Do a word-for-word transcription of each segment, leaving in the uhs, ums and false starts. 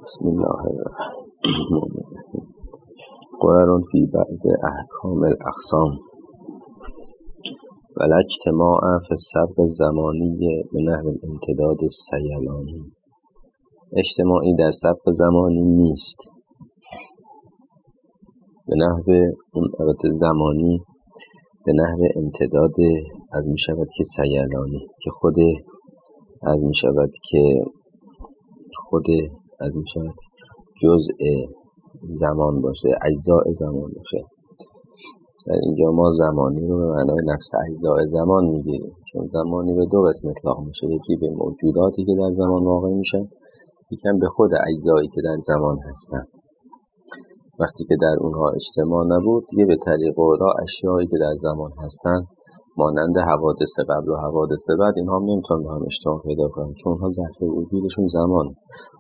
بسم الله الرحمن الرحیم. قرار فی بعض احکام الاقسام ولا اجتماع فی السبق الزمانی به نحو امتداد السیلانی. اجتماعی در سبق زمانی نیست، به نحو اون البته زمانی به نحو امتداد از می شود که سیلانی، که خود از می شود که خود از می شود جزء زمان باشه، اجزاء زمان باشه. در اینجا ما زمانی رو به معنای نفس اجزاء زمان میگیریم، چون زمانی به دو قسم اطلاق میشه، یکی به موجوداتی که در زمان واقع میشن، یکم به خود اجزایی که در زمان هستن. وقتی که در اونها اجتماع نبود، دیگه به طریق اولا اشیایی که در زمان هستن مانند حوادث قبل و حوادث بعد، اینها هم نمیتونن به هم اشتراک پیدا کنن، چون اونها ظرف وجودشون زمان.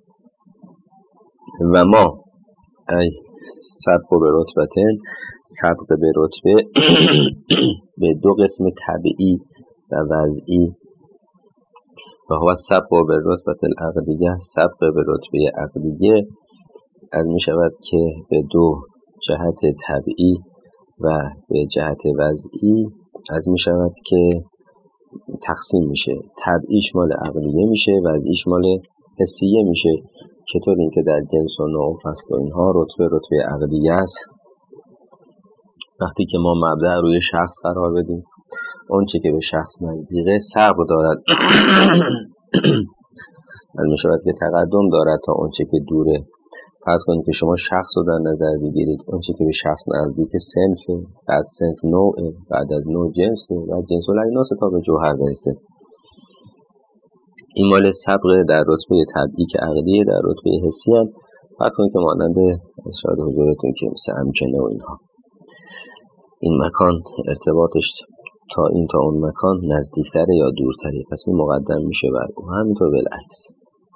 و ما ای سبق به رتبتن، سبق به رتبه به دو قسم طبیعی و وضعی، و هو سبق به رتبت العقدیه، سبق به رتبه عقدیه از می شود که به دو جهت طبیعی و به جهت وضعی از می شود که تقسیم میشه. طبیعیش مال عقلیه میشه، وضعیش مال حسیه میشه. چطور؟ این که در جنس و نوع و فصل و اینها رتبه رتبه عقلیه است. وقتی که ما مبدأ روی شخص قرار بدیم، اون چه که به شخص نزدیکه سبق دارد از می شود که تقدم دارد تا اون چه که دوره. فرض کنید که شما شخص رو در نظر بگیرید، اون چه که به شخص نزدیک صنفه، بعد صنف نوعه، بعد از نوع جنسه، بعد جنس الاجناس تا به جوهر برسه. این مال سبق در رتبه طبیعی که عقلیه، در رتبه حسی هم فرض کنید که مانند شاید حضورتون که مثل امکنه و اینها، این مکان ارتباطش تا این تا اون مکان نزدیکتره یا دورتره، پس این مقدم میشه بر اون. همینطور بالعکس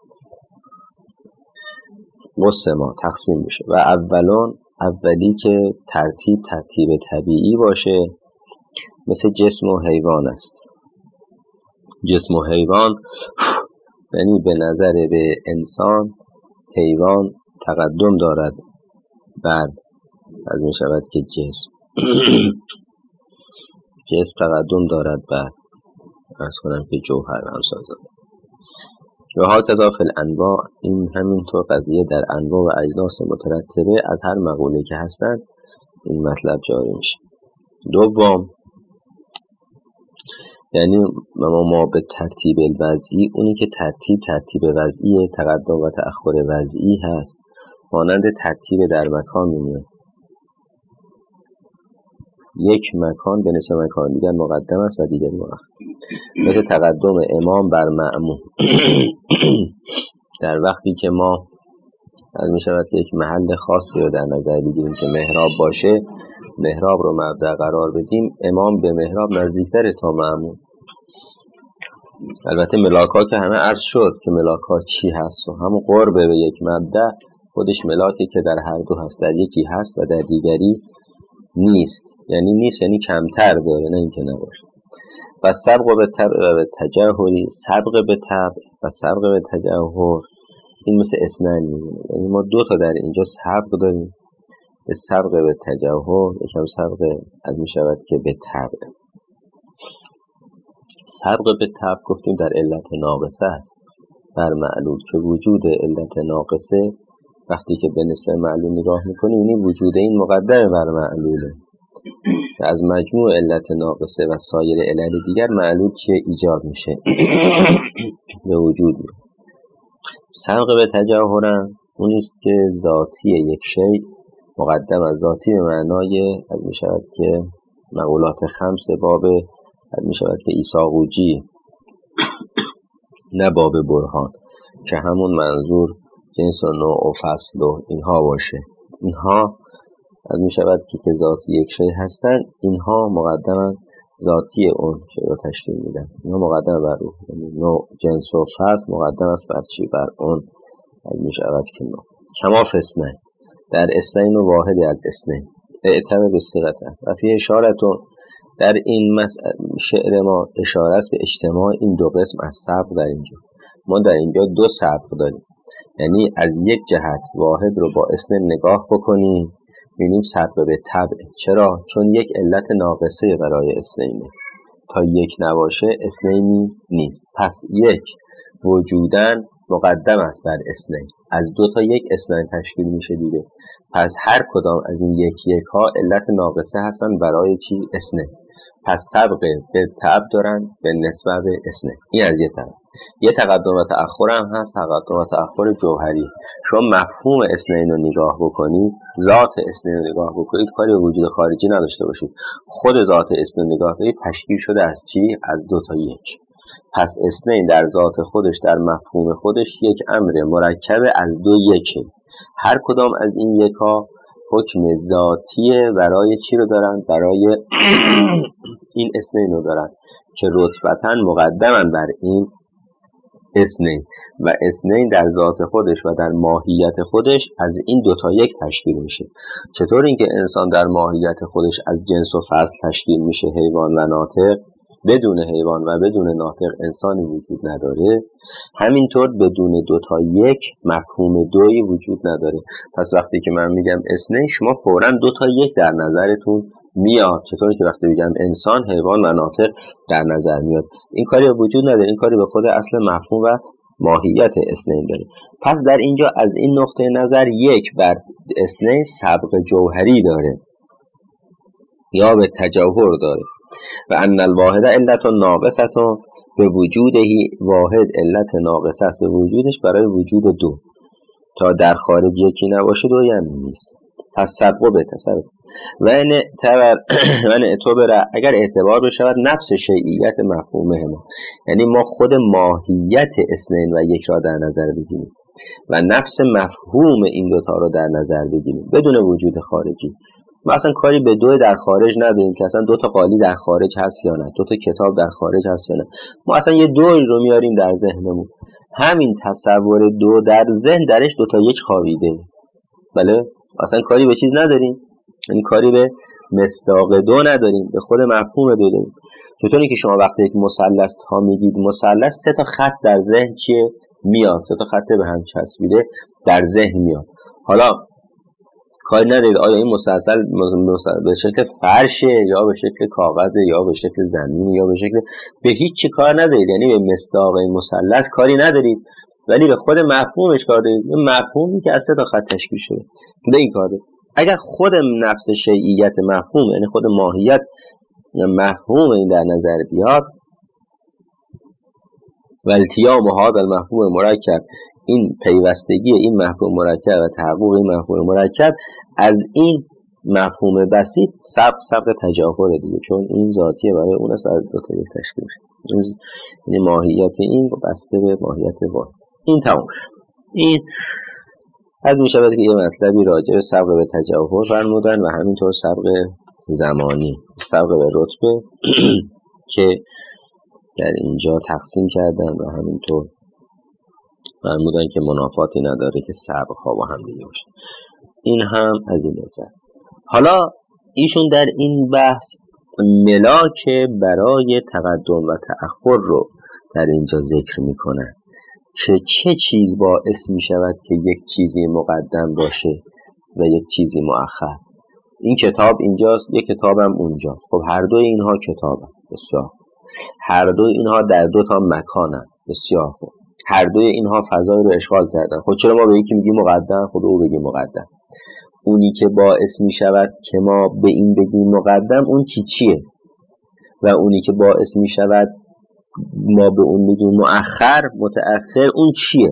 قسما تقسیم میشه. و اولون اولی که ترتیب ترتیب طبیعی باشه، مثل جسم و حیوان است. جسم و حیوان یعنی به نظر به انسان حیوان تقدم دارد بر از می شود که جسم جسم تقدم دارد بر ارز کنم که جوهر و همسازات. و هکذا فی الانواع، این همینطور قضیه در انواع و اجناس مترتبه از هر مقوله که هستند این مطلب جاری میشه. دوم یعنی ما, ما به ترتیب الوضعی، اونی که ترتیب ترتیب وضعی تقدم و تأخر وضعی هست، مانند ترتیب در مکان میمونه. یک مکان به نسبت مکان دیگر مقدم است و دیگر مؤخر، مثل تقدم امام بر مأموم. در وقتی که ما از می شود که یک محل خاصی رو در نظر بگیریم که محراب باشه، محراب رو مبدأ قرار بدیم، امام به محراب نزدیکتره تا مأموم. البته ملاکا که همه عرض شد که ملاکا چی هست، و همون قرب به یک مبدأ خودش ملاکی که در هر دو هست، در یکی هست و در دیگری نیست. یعنی نیست یعنی کمتر داره، نه اینکه نباشه. و سبق به طبع و به تجاهری، سبق به طبع و سبق به تجاهر، این مثل اسنن میمونه. یعنی ما دو تا در اینجا سبق داریم، سبق به تجاهر، یکم سبق از می شود که به طبع. سبق به طبع گفتیم در علت ناقصه است بر معلول، که وجود علت ناقصه وقتی که به نسبت معلول نگاه میکنیم، یعنی وجود این مقدم بر معلوله، و از مجموع علت ناقصه و سایر علل دیگر معلول چیه؟ ایجاد میشه به وجود میاد. سبق به تجاهرم اونیست که ذاتی یک شیء مقدم از ذاتی به معنای از می شود که مقولات خمس باب از می شود که ایساقوجی، نه باب برهان، که همون منظور جنس و نوع و فصل و اینها باشه. اینها از می شود که که ذاتی یک شیء هستن، اینها مقدم ذاتی اون شیء رو تشکیل میدن. اینها مقدم بر اون، یعنی نوع جنس و فصل مقدم است بر چی؟ بر اون از می شود که نوع. کما فی اثنین، در اثنین و واحدی از اثنین، اعتبر بصیغتن و فی اشارتون، در این شعر ما اشاره است به اجتماع این دو قسم از سبق. در اینجا ما در اینجا دو سبق داریم، یعنی از یک جهت واحد رو با اثنین نگاه بکنیم ببینیم سبق به طبع. چرا؟ چون یک علت ناقصه برای اثنینه، تا یک نباشه اثنینی نیست. پس یک وجودن مقدم است بر اثنین، از دو تا یک اثنین تشکیل میشه دیگه. پس هر کدام از این یک یک ها علت ناقصه هستن برای چی؟ اثنین. پس سبق به طبع دارن به نسبت به اثنین. این از یه طرف. یه تقدم و تأخر هم هست، تقدم و تأخر جوهری. شما مفهوم اثنین رو نگاه بکنید، ذات اثنین رو نگاه بکنید، کاری به وجود خارجی نداشته باشید، خود ذات اثنین نگاه کنید، تشکیل شده از چی؟ از دو تا یک. پس اثنین در ذات خودش، در مفهوم خودش، یک امر مرکب از دو یکه. هر کدام از این یک ها حکم ذاتیه برای چی رو دارن؟ برای این اثنین رو دارن که رتبتاً مقدمن بر این اثنین، و اثنین در ذات خودش و در ماهیت خودش از این دوتا یک تشکیل میشه. چطور اینکه انسان در ماهیت خودش از جنس و فصل تشکیل میشه، حیوان و ناطق، بدون حیوان و بدون ناطق انسانی وجود نداره، همینطور بدون دوتا یک مفهوم دوی وجود نداره. پس وقتی که من میگم اثنین، شما فوراً دوتا یک در نظرتون میاد. چطوری که وقتی میگم انسان، حیوان و ناطق در نظر میاد. این کاری به وجود نداره، این کاری به خود اصل مفهوم و ماهیت اثنین داره. پس در اینجا از این نقطه نظر یک بر اثنین سبق جوهری داره یا به تجوهر داره. و ان الواحد علت ناقصه، به وجودهی واحد علت ناقصه است به وجودش برای وجود دو. تا در خارج یکی نباشه دو یعنی نیست. پس سبق به تصرف و ان اعتبر اگر اعتبار بشود نفس شیعیت مفهومه ما، یعنی ما خود ماهیت اثنین و یک را در نظر بگیریم و نفس مفهوم این دوتا را در نظر بگیریم بدون وجود خارجی. ما اصلا کاری به دو در خارج نداریم که اصلا دو تا قالی در خارج هست یا نه، دو تا کتاب در خارج هست یا نه. ما اصلا یه دوی رو میاریم در ذهنمون، همین تصور دو در ذهن درش دو تا یک خوابیده. بله، اصلا کاری به چیز نداریم، یعنی کاری به مصداق دو نداریم، به خود مفهوم دو داریم. چطوری که شما وقتی یک مثلث ها میگید مثلث، سه تا خط در ذهن چیه؟ میاد، سه تا خط به هم چسبیده در ذهن میاد. حالا کاری ندارید آیا این مسلسل به شکل فرشه یا به شکل کاغذ یا به شکل زمین یا به شکل، به هیچ چی کار ندارید، یعنی به مصداق این مثلث کاری ندارید، ولی به خود مفهومش کار دارید. این مفهومی که از سه تا خط تشکیل شده به این کار دارید. اگر خود نفس شیعیت مفهوم، یعنی خود ماهیت مفهوم این در نظر بیاد، و التیام هذا المفهوم مرکب، این پیوستگی این مفهوم مرکب و تحقق این مفهوم مرکب از این مفهوم بسیط سبق سبق تجاهر دیگه، چون این ذاتیه برای اون است، از دو تا یک تشکیل میشه. یعنی ماهیت این بسته به ماهیت واحد. این تمام شد. این از میشود که یه مطلبی راجع به سبق به تجاهر فرمودن و همینطور سبق زمانی، سبق به رتبه که در اینجا تقسیم کردن و همینطور فرمودن که منافاتی نداره که سبق ها با هم دیگه باشه. این هم از این نظر. حالا ایشون در این بحث ملاک برای تقدم و تأخر رو در اینجا ذکر میکنن که چه چیز باعث میشود که یک چیزی مقدم باشه و یک چیزی مؤخر. این کتاب اینجاست، یک کتابم اونجاست. خب هر دوی اینها کتابن، بسیار. هر دوی اینها در دو تا مکانن، بسیار خوب. هر دوی اینها فضای رو اشغال کردن. خب چرا ما به یکی میگیم مقدم، خود او بگیم مقدم؟ اونی که باعث میشود که ما به این بگیم مقدم اون چی چیه؟ و اونی که باعث میشود ما به اون بگیم مؤخر متأخر اون چیه؟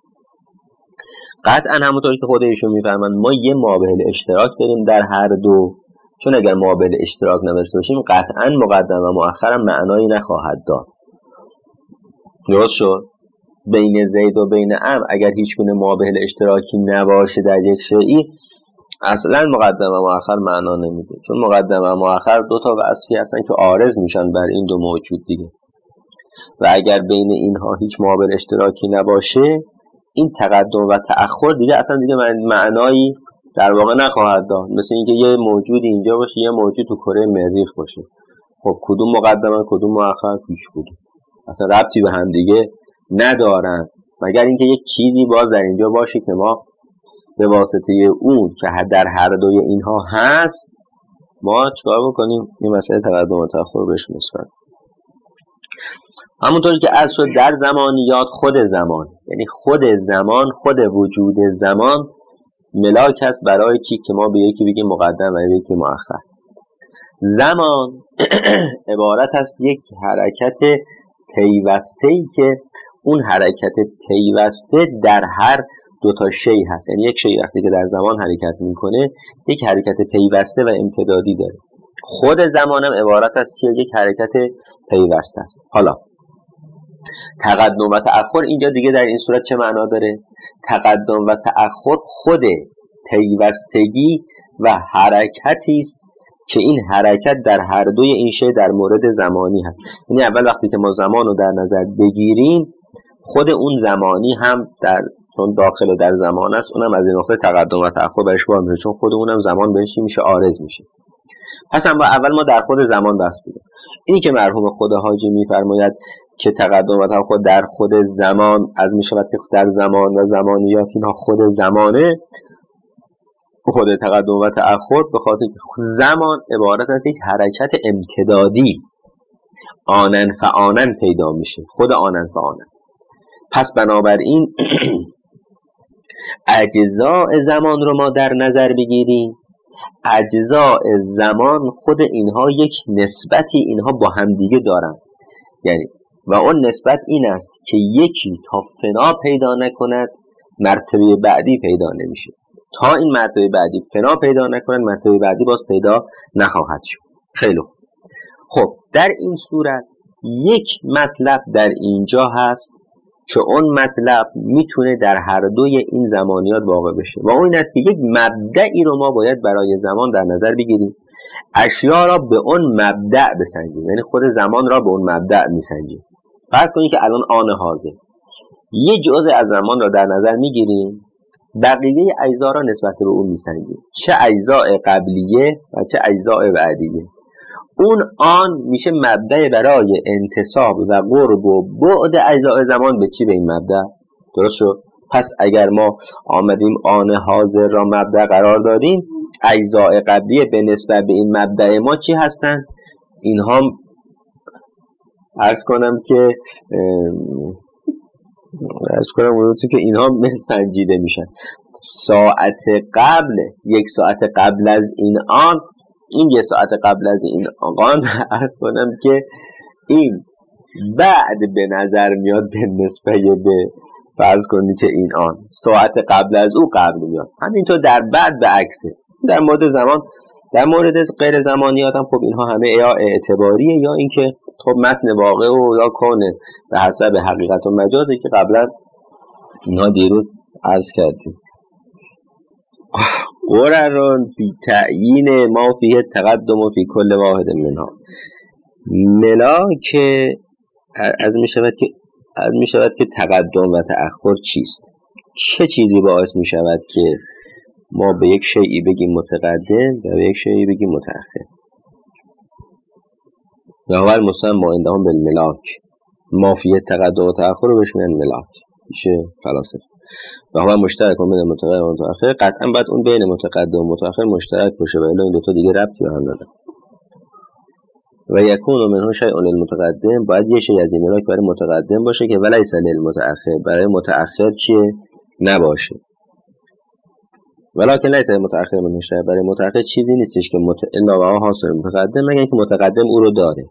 قطعا همونطور که خود ایشون میفرمند ما یه مابعد اشتراک داریم در هر دو، چون اگر مابعد اشتراک نداشته باشیم قطعا مقدم و مؤخر هم معنایی نخواهد داد. درست شد؟ بین زید و بین عمرو اگر هیچ گونه مابعد اشتراکی نباشه در یک شیئی، اصلا مقدم و مؤخر معنا نمیده، چون مقدم و مؤخر دو تا وصفی هستن که عارض میشن بر این دو موجود دیگه. و اگر بین اینها هیچ مابعد اشتراکی نباشه، این تقدم و تأخر دیگه اصلا دیگه معنایی در واقع نخواهد داد. مثل اینکه یه موجودی اینجا باشه، یه موجود تو کره مریخ باشه. خب کدوم مقدمه کدوم مؤخر؟ هیچ کدوم، اصلا ربطی به هم دیگه ندارن. مگر اینکه یک چیزی باز در اینجا باشه که ما به واسطه اون که در هر دوی اینها هست ما چکار بکنیم؟ این مسئله تقدم و تأخر رو بهش نسبت. همونطوری که از شد در زمانیات خود زمان، یعنی خود زمان، خود وجود زمان ملاک است برای کی که ما به یکی بگیم مقدم و به یکی مؤخر. زمان عبارت است یک حرکت پیوسته‌ای که اون حرکت پیوسته در هر دو تا شی هست. یعنی یک شی وقتی که در زمان حرکت میکنه یک حرکت پیوسته و امتدادی داره. خود زمانم عبارت است که یک حرکت پیوسته است. حالا تقدم و تأخر اینجا دیگه در این صورت چه معنا داره؟ تقدم و تأخر خود پیوستگی و حرکتی است که این حرکت در هر دوی این شی در مورد زمانی هست. یعنی اول وقتی که ما زمان رو در نظر بگیریم خود اون زمانی هم در چون داخل در زمان است اونم از این نقطه تقدم و تأخر برش باید میشه، چون خود اونم زمان بهش میشه عارض میشه. پس هم با اول ما در خود زمان بحث بودیم. اینی که مرحوم خود حاجی میفرماید که تقدم و تأخر در خود زمان از میشود که در زمان و زمانیات اینها خود زمانه، خود تقدم و تأخر به خاطر که زمان عبارت از یک حرکت امتدادی آنن فآنن پیدا میشه، خود آنن فآنن. پس بنابراین اجزاء زمان رو ما در نظر بگیریم، اجزاء زمان خود اینها یک نسبتی اینها با همدیگه دارن، یعنی و اون نسبت این است که یکی تا فنا پیدا نکند مرتبه بعدی پیدا نمیشه، تا این مرتبه بعدی فنا پیدا نکند مرتبه بعدی باز پیدا نخواهد شد. خیلی خب در این صورت یک مطلب در اینجا هست که اون مطلب میتونه در هر دوی این زمانیات واقع بشه و اون این است که یک مبدعی رو ما باید برای زمان در نظر بگیریم، اشیا را به اون مبدع بسنجیم، یعنی خود زمان را به اون مبدع میسنجیم. فرض کنید که الان آن حاضر یه جزء از زمان را در نظر میگیریم، بقیه اجزا را نسبت به اون میسنجیم، چه اجزاء قبلیه و چه اجزاء بعدیه. اون آن میشه مبدأ برای انتساب و قرب و بعد اجزاء زمان به چی؟ به این مبدأ. درست شد؟ پس اگر ما آمدیم آن حاضر را مبدأ قرار دادیم، اجزاء قبلیه به نسبت به این مبدأ ما چی هستن؟ اینها عرض کنم که عرض کنم ورودی که اینها سنجیده میشن. ساعت قبل، یک ساعت قبل از این آن، این یک ساعت قبل از این آن عرض کنم که این بعد به نظر میاد به نسبت به فرض کنید که این آن ساعت قبل از او قبل میاد. همینطور در بعد به عکسه. در مورد زمان، در مورد غیر زمانیات هم خب اینها همه یا اعتباریه یا اینکه خب متن واقع و یا کونه به حسب حقیقت و مجازی که قبلا اینها دیروز عرض کردیم. قرران فی تعیین ما فیه تقدم و فی کل واحد منها، ملاک از می شود که از می شود که تقدم و تأخر چیست؟ چه چیزی باعث می شود که ما به یک شیئی بگیم متقدم و به یک شیئی بگیم متأخر؟ و اول مسمى عندهم بالملاک، ما فیه تقدم و تأخر رو بهش میگن ملاک. میشه فلاسفه. و هوا مشترک بین متقدم و متأخر، قطعا باید اون بین متقدم و متأخر مشترک باشه و الا این دو تا دیگه ربطی به هم نداره. و یکون منه شیء للمتقدم، باید یه شی از این ملاک برای متقدم باشه که ولیس للمتأخر، برای متأخر چیه؟ نباشه. ولکن لیس متأخر منه شیء، برای متأخر چیزی نیستش که مت الا و حاصل متقدم، مگر اینکه متقدم او رو داره.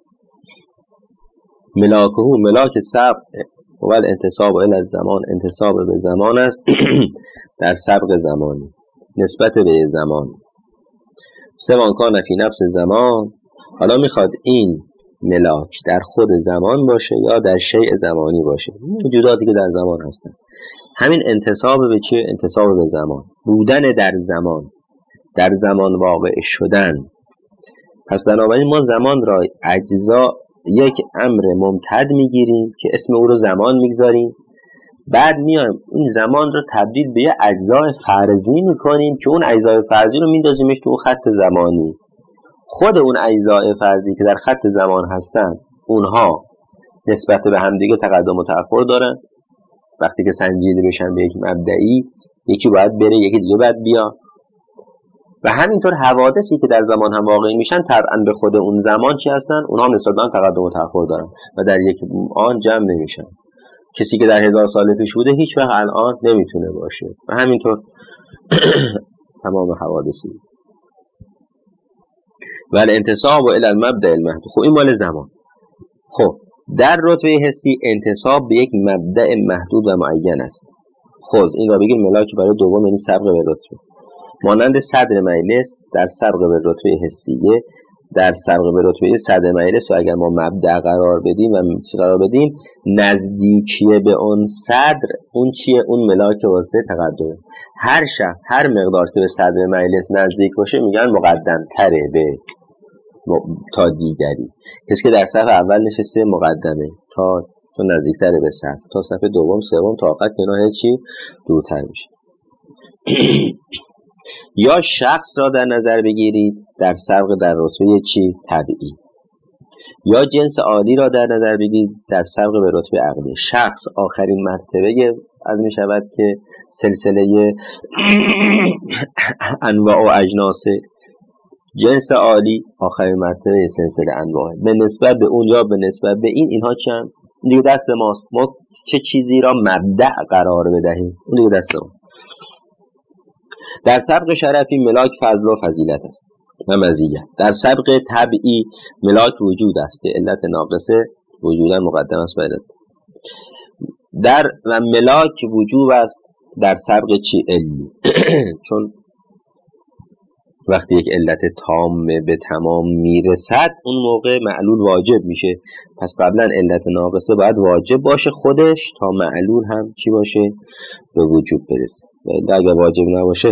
ملاکه ملاک سبق و انتصاب و الى زمان، انتصاب به زمان است در سبق زمانی نسبت به زمان. سوان کان فی نفس زمان، حالا میخواد این ملاک در خود زمان باشه یا در شیء زمانی باشه، موجوداتی که در زمان هستن. همین انتصاب به چیه؟ انتصاب به زمان، بودن در زمان، در زمان واقع شدن. پس بنابراین ما زمان را اجزا یک امر ممتد میگیریم که اسم او رو زمان میگذاریم، بعد میایم این زمان رو تبدیل به یه اجزای فرضی میکنیم که اون اجزای فرضی رو میندازیمش تو خط زمانی. خود اون اجزای فرضی که در خط زمان هستن اونها نسبت به همدیگه تقدم و تأخر دارن وقتی که سنجیده بشن به یک مبدئی، یکی باید بره یکی دیگه باید بیا. و همینطور حوادثی که در زمان هم واقع میشن طبعا به خود اون زمان چی هستن؟ اونها نسبت به آن تقدم و تأخر دارن و در یک آن جمع نمیشن. کسی که در هزار سال پیش بوده هیچ وقت الان نمیتونه باشه و همینطور تمام حوادثی. ولی انتصاب و الی المبدأ المحدود. خب این مال زمان. خب در رتبه حسی انتصاب به یک مبدأ محدود و معین است. خب این را بگیم ملاک برای دوم، یعنی سبق به رتبه. مانند صدر مجلس در سبق به رتبه حسیه، در سبق به رتبه صدر مجلس و اگر ما مبدأ قرار بدیم و چی قرار بدیم، نزدیکیه به اون صدر، اون چیه؟ اون ملاک واسه تقدمه. هر شخص هر مقدار که به صدر مجلس نزدیک باشه میگن مقدم تره به تا دیگری. کسی که در صف اول نشسته مقدمه تا تو نزدیکتره به صف، تا صف دوم سوم تا آخر کنار چی دورتر میشه. یا شخص را در نظر بگیرید در سبق در رتبه چی طبیعی، یا جنس عالی را در نظر بگیرید در سبق به رتبه عقلی. شخص آخرین مرتبه از می شود که سلسله انواع و اجناس، جنس عالی آخرین مرتبه سلسله انواع. به نسبت به اون یا به نسبت به این، اینها چند دیگه دست ماست، ما چه چیزی را مبدأ قرار بدهیم اون دیگه دست ما. در سبق شرفی ملاک فضل و فضیلت است و مزیت. در سبق طبعی ملاک وجود است که علت ناقصه وجودا مقدم است بر در و ملاک وجوب است در سبق چی علی چون وقتی یک علت تام به تمام میرسد اون موقع معلول واجب میشه. پس قبلا علت ناقصه باید واجب باشه خودش تا معلول هم چی باشه؟ به وجوب برسه. و اگر واجب نباشه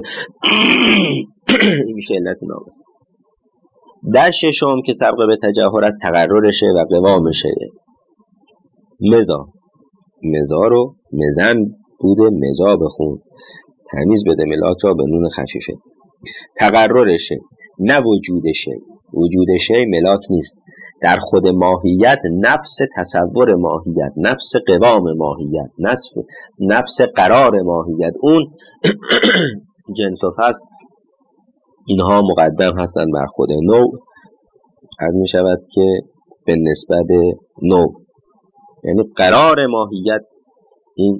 میشه علت ناقصه. در ششم که سبق به تجاهر از تقررشه و قوامشه. مزا مزا رو مزن بوده مزا بخون، تمیز بده ملاک را به نون خفیفه. تقررشه نه وجودشه. وجودشه ملاک نیست. در خود ماهیت نفس تصور ماهیت، نفس قوام ماهیت، نفس, نفس قرار ماهیت، اون جنس و فصل اینها مقدم هستند بر خود نوع. از می شود که به نسبت به نوع یعنی قرار ماهیت این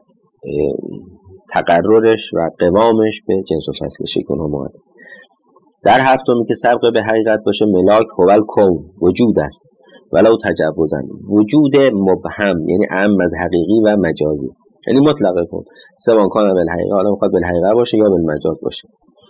تقررش و قوامش به جنس و فصلش کنه مقدم. در هفتمی که سبق به حقیقت باشه ملاک هوال کون وجود است ولو تجوزن. وجود مبهم یعنی اعم از حقیقی و مجازی، یعنی مطلقه کن سواء کان بالحقیقه، حالا میخواد بالحقیقه باشه یا بالمجاز باشه.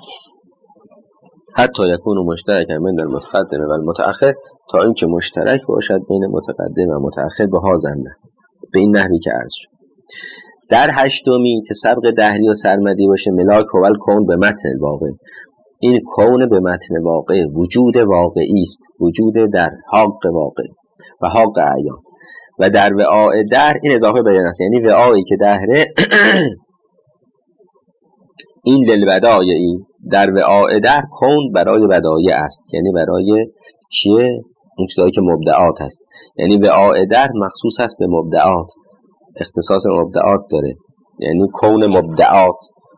حتی یکون مشترک بین المتقدم و المتأخر، تا اینکه مشترک باشد بین متقدم و متأخر به ها زنده، به این نحوی که عرض شد. در هشتمی که سبق دهری و سرمدی باشه ملاک هوال کون به متن واقع. این کون به متن واقع وجود واقعی است، وجود در حق واقع و حق عیان. و در وعاء در این اضافه بیان است، یعنی وعایی که دهره این للودایعی، در وعاء در کون برای ودایع است، یعنی برای چیه؟ اون چیزایی که مبدعات است. یعنی وعاء در مخصوص است به مبدعات، اختصاص مبدعات داره، یعنی کون مبدعات،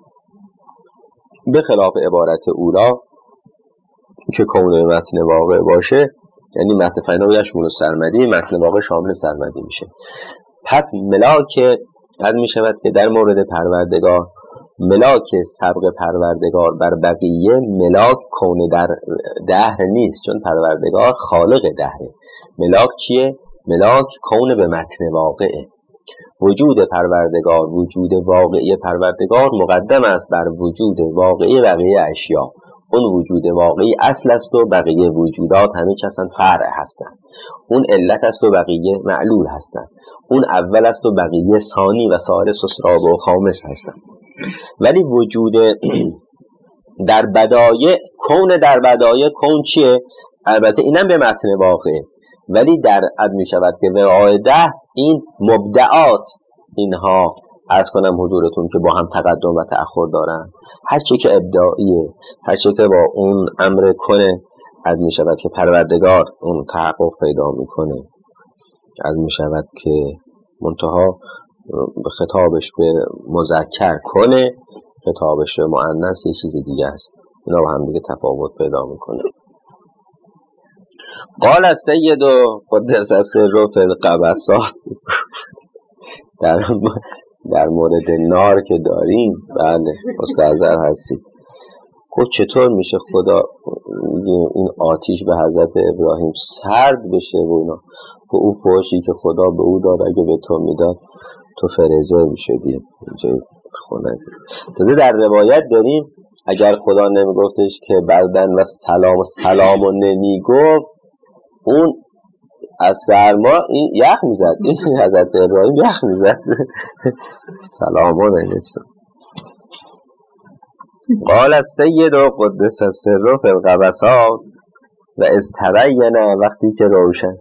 به خلاف عبارت اولا که کون متن واقع باشه، یعنی متن فینا یشمل سرمدی، متن واقع شامل سرمدی میشه. پس ملاک قد میشود که در مورد پروردگار ملاک سبق پروردگار بر بقیه ملاک کون در دهر نیست، چون پروردگار خالق دهره. ملاک چیه؟ ملاک کون به متن واقعه. وجود پروردگار، وجود واقعی پروردگار مقدم است بر وجود واقعی بقیه اشیا. اون وجود واقعی اصل است و بقیه وجودات همه چیز هستند فرع هستند. اون علت است و بقیه معلول هستند. اون اول است و بقیه ثانی و ثالث و رابع و خامس هستند. ولی وجود در بدایع، کون در بدایع، کون چیه؟ البته اینم به متن واقعه، ولی در اد می شود که وعاء ده این مبدعات، اینها عرض کنم حضورتون که با هم تقدم و تأخر دارن. هرچی که ابداعیه، هرچی که با اون امر کنه اد می شود که پروردگار اون تحقق پیدا می کنه، اد می شود که منتها خطابش به مذکر کنه، خطابش به مؤنث یه چیز دیگه است. اینا با هم دیگه تفاوت پیدا میکنه. قال السید قدس سره فی القبسات در در مورد نار که داریم، بله مستحضر هستید. گفت چطور میشه خدا این آتیش به حضرت ابراهیم سرد بشه و اینا؟ که او فحشی که خدا به او داد اگه به تو میداد تو فرزه میشدی. اینجا خونه تازه در روایت داریم اگر خدا نمیگفتش که بردن و سلام و سلام و نمیگفت، اون از سرما این یخ میزد، این حضرت ابراهیم یخ میزد. سلام و نمیگفت. قال السید قدس سره فی القبسات و استبین، وقتی که روشن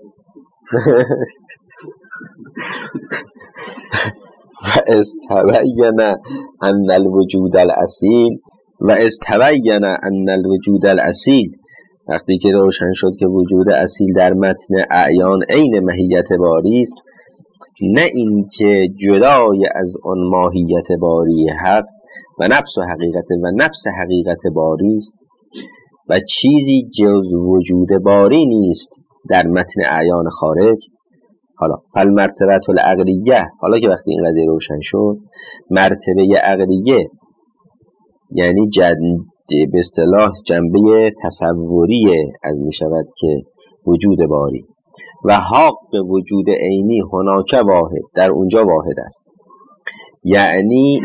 و استبین ان الوجود الاصیل و استبین ان الوجود الاصیل، وقتی که روشن شد که وجود اصیل در متن اعیان عین ماهیت باری است، نه این که جدای از آن ماهیت باری حق و نفس و حقیقت و نفس حقیقت باری است و چیزی جز وجود باری نیست در متن اعیان خارج. حالا فالمرتبه العقلیه، حالا که وقتی این قضیه روشن شد، مرتبه عقلیه یعنی جد به اصطلاح جنبه تصوری از می شود که وجود باری و حق وجود عینی هناک واحد، در اونجا واحد است، یعنی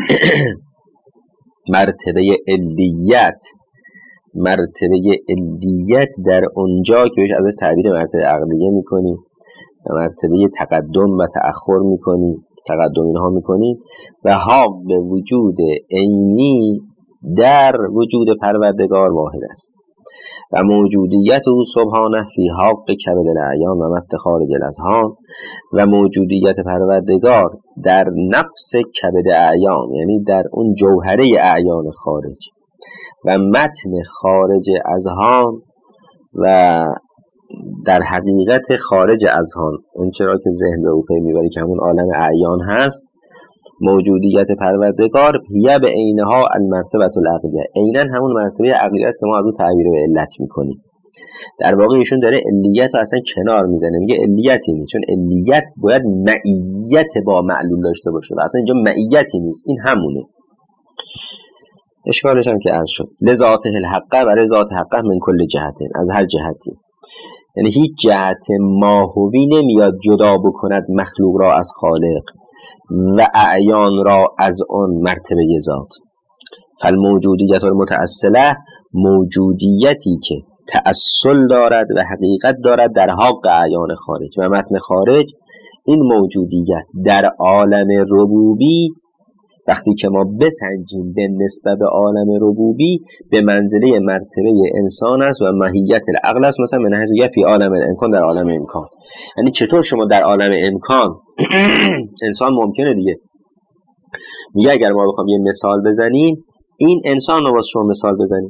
مرتبه علیت، مرتبه علیت در اونجا که بهش ازش تعبیر مرتبه عقلیه میکنیم، مرتبه تقدم و تأخر میکنیم، تقدم اینها میکنیم، و حق به وجود عینی در وجود پروردگار واحد است و موجودیت او سبحانه فی حق کبد الاعیان و مت خارج الاذهان، و موجودیت پروردگار در نفس کبد اعیان یعنی در اون جوهره اعیان خارج و متن خارج اذهان و در حقیقت خارج اذهان، اون چرا که ذهن به او پی میبری که همون عالم اعیان هست. موجودیت پروردگار هی به عینها المرتبه العقلیه، عیناً همون مرتبه عقلیه است که ما از اون تعبیر به علت میکنیم. در واقع ایشون داره علیت رو اصلا کنار میزنه، میگه علیتی نیست، چون علیت باید معیت با معلول داشته باشه و اصلا اینجا معیتی نیست، این همونه. اشکالش هم که عرض شد لذاته الحقه، برای ذات حقه من کل جهتین، از هر جهتی، یعنی هیچ جهت ماهوی نمیاد جدا بکند مخلوق را از خالق و اعیان را از آن مرتبه ذات. فالموجودیت المتأصله، موجودیتی که تأصل دارد و حقیقت دارد در حق اعیان خارج و متن خارج، این موجودیت در عالم ربوبی وقتی که ما بسنجیم به نسبت به عالم ربوبی به منزله مرتبه انسان است و ماهیت العقل است. مثلا من حیث فی عالم الامکان، در عالم امکان، یعنی چطور شما در عالم امکان انسان ممکنه دیگه. میگه اگر ما بخوام یه مثال بزنیم، این انسان رو واسه شما مثال بزنیم،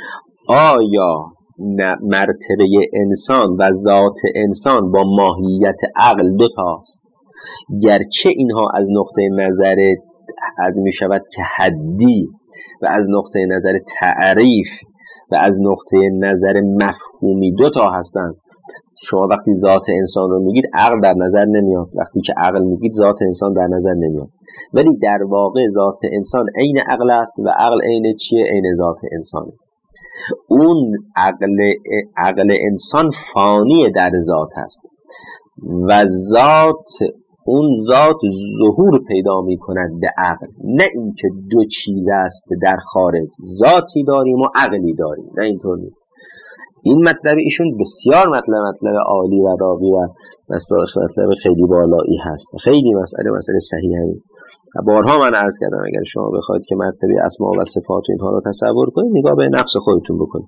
آیا مرتبه انسان و ذات انسان با ماهیت عقل دو تاست، گرچه اینها از نقطه نظر از می شود که حدی و از نقطه نظر تعریف و از نقطه نظر مفهومی دو تا هستند. شما وقتی ذات انسان رو میگید عقل در نظر نمیاد، وقتی که عقل میگید ذات انسان در نظر نمیاد، ولی در واقع ذات انسان عین عقل است و عقل عین چیه؟ عین ذات انسانه. اون عقل عقل انسان فانی در ذات است و ذات اون ذات ظهور پیدا می کند به عقل، نه اینکه دو چیز است در خارج، ذاتی داریم و عقلی داریم، نه اینطور نیست. این مطلب ایشون بسیار مطلب مطلب عالی و راقی و مطلب خیلی بالایی هست، خیلی مسئله مسئله صحیح همین. بارها من عرض کردم اگر شما بخواید که مرتبه اسما و صفات اینها رو تصور کنید، نگاه به نفس خودتون بکنید.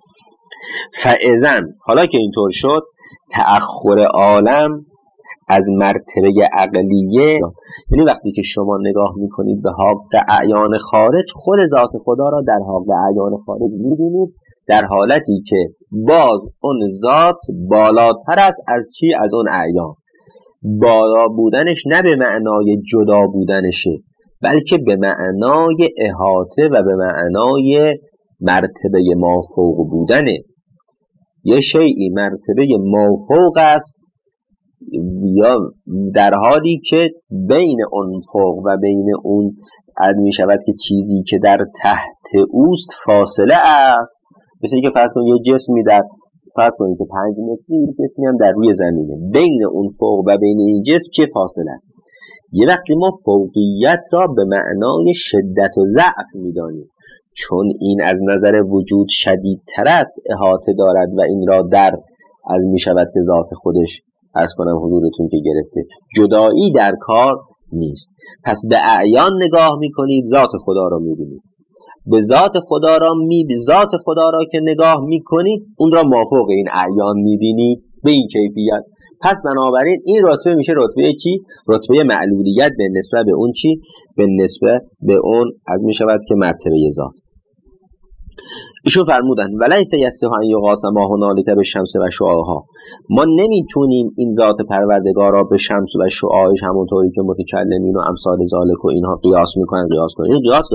فاذن حالا که اینطور شد، تأخر عالم از مرتبه عقلیه، یعنی وقتی که شما نگاه میکنید به حق اعیان خارج، خود ذات خدا را در حق اعیان خارج میبینید در حالتی که باز اون ذات بالاتر است از چی؟ از اون اعیان. بالا بودنش نه به معنای جدا بودنشه، بلکه به معنای احاطه و به معنای مرتبه مافوق بودنه. یه شیئی مرتبه مافوق است یا در حالی که بین اون فوق و بین اون عد می شود که چیزی که در تحت اوست فاصله است. مثل که فرض کنید یه جسمی در فرض کنید که پنج متری، جسمی هم در روی زمینه، بین اون فوق و بین این جسم چه فاصله است؟ یه وقتی ما فوقیت را به معنای شدت و ضعف می‌دانیم، چون این از نظر وجود شدیدتر است، احاطه دارد و این را در از می شود که ذات خودش عرض کنم حضورتون که گرفته، جدایی در کار نیست. پس به اعیان نگاه میکنید، ذات خدا را میبینید. به ذات خدا را می ذات خدا را که نگاه میکنید، اون را مافوق این اعیان میبینید به این کیفیت. پس بنابراین این رتبه میشه رتبه چی؟ رتبه معلولیت به نسبت به اون چی؟ به نسبت به اون از می شود که مرتبه ذات. ایشون فرمودن ولیس یصح ان یقاس ما هنالک به شمس و شعاعها، ما نمیتونیم این ذات پروردگار را به شمس و شعاعش همونطوری که متکلمین و امثال ذالک و اینها قیاس میکنن قیاس کنیم. این قیاس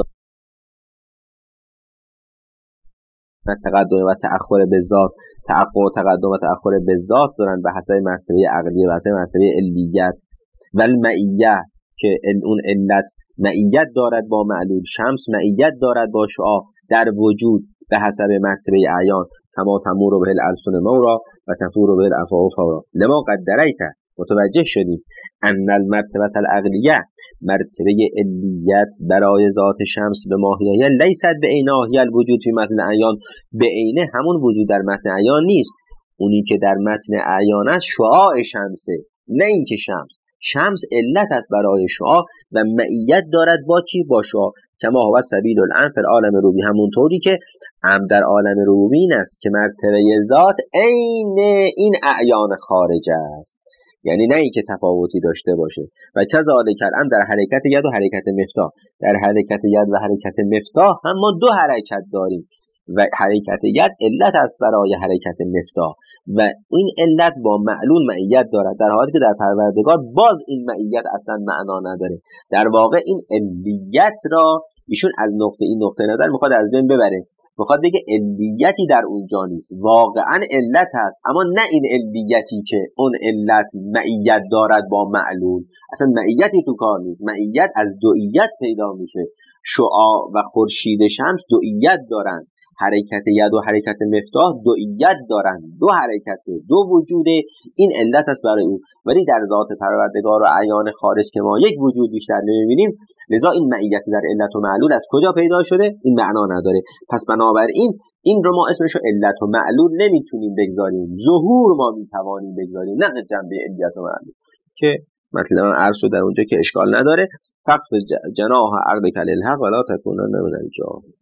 و تقدم و تأخر به ذات، تعقب و تقدم و تأخر به ذات دارن به حسب مرتبه عقلیه و حسب مرتبه علیت و المعیه که اون علت معیت دارد با معلول، شمس معیت دارد با شعاع در وجود به حسب مرتبه اعیان، کما تمور به الالسن مورا و تفور به الافعال فورا. لما قدریت متوجه شدیم ان المرتبه العقلیه مرتبه علیت برای ذات شمس به ماهیه لیست به عیناهی الوجود فی متن اعیان، به عینه همون وجود در متن اعیان نیست. اونی که در متن اعیان است شعاع شمسه، نه اینکه شمس شمس علت است برای شعاع و معیت دارد با چی؟ با شعاع. کما هو سبیل الامر فی العالم روبی، همونطوری که امر در عالم روبی این است که مرتبه ذات عین این اعیان خارج است، یعنی نه اینکه تفاوتی داشته باشه. و کذالک الامر در حرکت ید و حرکت مفتاح، در حرکت ید و حرکت مفتاح هم ما دو حرکت داریم و حرکت ید علت است برای حرکت مفتاح و این علت با معلول معیت دارد، در حالی که در پروردگار باز این معیت اصلا معنا نداره. در واقع این علیت را ایشون از نقطه این نقطه نظر میخواد از بین ببره، میخواد بگه علیتی در اونجا نیست، واقعا علت هست اما نه این علیتی که اون علت معیت دارد با معلول، اصلا معیتی تو کار نیست. معیت از دوئیت پیدا میشه. شعاع و خورشید شمس دوئیت دارن، حرکت ید و حرکت مفتاح دوئیت دارن، دو حرکت دو وجوده، این علت است برای او. ولی در ذات پروردگار و اعیان خارج که ما یک وجود بیشتر نمیبینیم، لذا این معیت در علت و معلول از کجا پیدا شده این معنا نداره. پس بنابراین این رو ما اسمشو علت و معلول نمیتونیم بگذاریم، ظهور ما میتوانیم بگذاریم، نه جنبه علت و معلول که مطلب عرض شد در اونجا که اشکال نداره. فقط جناح عرض کل الحق ولا تکونن من الجاهلین.